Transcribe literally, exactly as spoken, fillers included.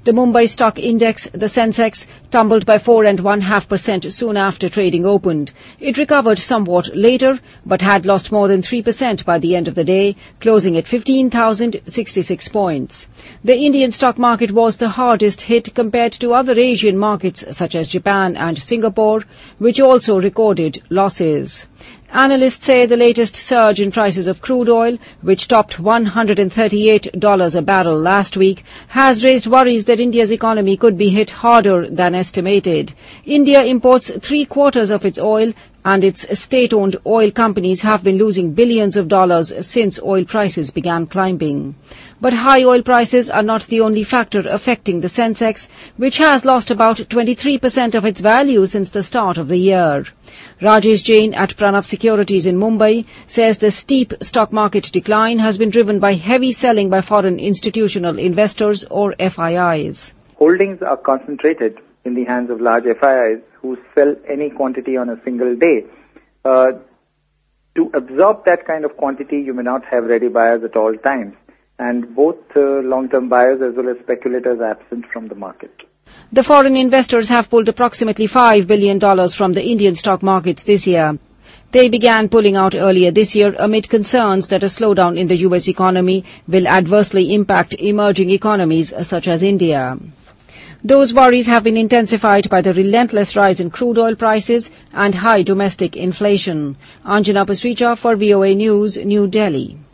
The Mumbai Stock Index, the Sensex, tumbled by four and one half percent soon after trading opened. It recovered somewhat later, but had lost more than three percent by the end of the day, closing at fifteen thousand sixty-six points. The Indian stock market was the hardest hit compared to other Asian markets such as Japan and Singapore, which also recorded losses. Analysts say the latest surge in prices of crude oil, which topped one hundred thirty-eight dollars a barrel last week, has raised worries that India's economy could be hit harder than estimated. India imports three quarters of its oil, and its state-owned oil companies have been losing billions of dollars since oil prices began climbing. But high oil prices are not the only factor affecting the Sensex, which has lost about twenty-three percent of its value since the start of the year. Rajesh Jain at Pranav Securities in Mumbai says the steep stock market decline has been driven by heavy selling by foreign institutional investors or F I Is. Holdings are concentrated in the hands of large F I Is who sell any quantity on a single day. Uh, to absorb that kind of quantity, you may not have ready buyers at all times, and both uh, long-term buyers as well as speculators are absent from the market. The foreign investors have pulled approximately five billion dollars from the Indian stock markets this year. They began pulling out earlier this year amid concerns that a slowdown in the U S economy will adversely impact emerging economies such as India. Those worries have been intensified by the relentless rise in crude oil prices and high domestic inflation. Anjana Pasricha for V O A News, New Delhi.